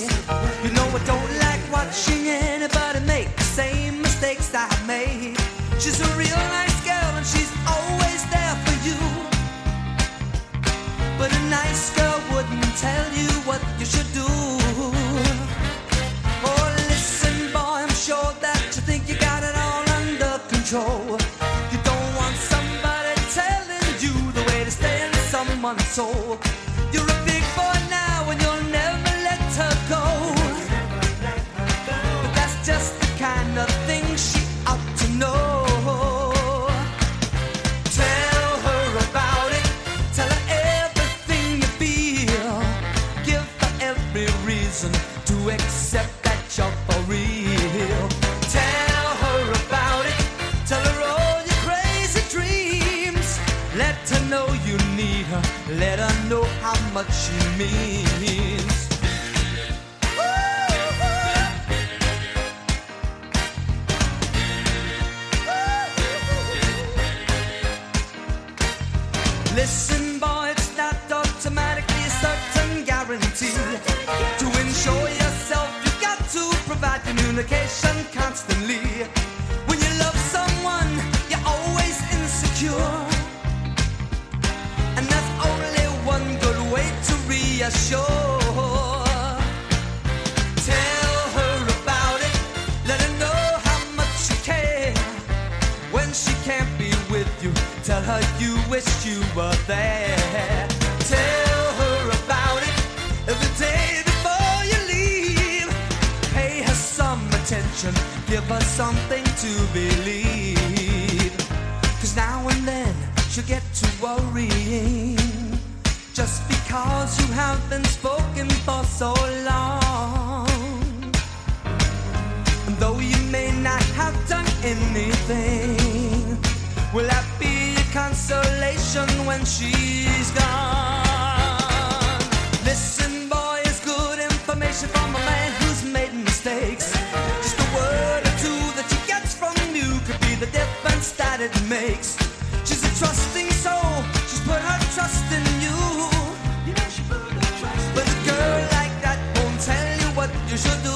You know I don't like watching anybody make the same mistakes I made. She's a real nice girl and she's always there for you. But a nice girl wouldn't tell you what you should do. Oh, listen, boy, I'm sure that you think you got it all under control. You don't want somebody telling you the way to stay in someone's soul. You're a big boy now and you'll never let her go. But that's just the kind of thing she ought to know. Tell her about it. Tell her everything you feel. Give her every reason to accept that you're for real. Tell her about it. Tell her all your crazy dreams. Let her know you need her. Let her know how much she means. Listen, boy, it's not automatically a certain guarantee. To ensure yourself, you've got to provide communication constantly. When you love someone, you're always insecure. And that's only one good way to reassure. Tell her about it. Let her know how much you care. When she can't be with you, tell her you wish you were there. Tell her about it every day before you leave. Pay her some attention, give her something to believe. 'Cause now and then she'll get to worrying, just because you haven't spoken for so long. And though you may not have done anything, will that be a consolation when she's gone? Listen, boy, it's good information from a man who's made mistakes. Just a word or two that she gets from you could be the difference that it makes. She's a trusting soul, she's put her trust in you. You know she put her trust in you. But a girl like that won't tell you what you should do.